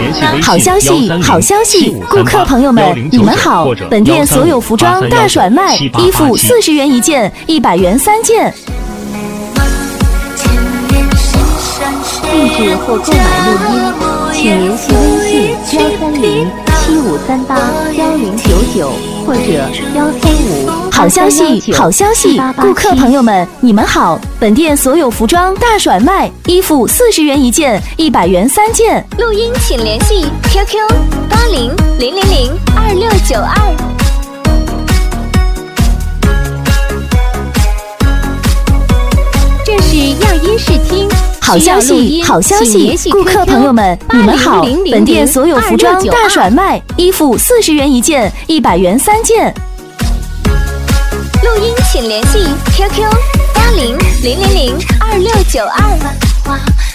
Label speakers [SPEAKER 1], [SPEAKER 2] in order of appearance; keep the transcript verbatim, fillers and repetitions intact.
[SPEAKER 1] 好消息，好消息！顾客朋友们，你们好！本店所有服装大甩卖，衣服四十元一件，一百元三件。
[SPEAKER 2] 地址或购买录音，请联系微信幺三零七五三八幺零九九或者幺三五。
[SPEAKER 1] 好消息，好消息！顾客朋友们，你们好！本店所有服装大甩卖，衣服四十元一件，一百元三件。
[SPEAKER 3] 录音请联系 Q Q 八零零零零二六九二。
[SPEAKER 2] 这是亚音视听。
[SPEAKER 1] 好消息，好消息！顾客朋友们，你们好！本店所有服装大甩卖，衣服四十元一件，一百元三件。
[SPEAKER 3] 录音请联系 Q Q 八零零零零二六九二。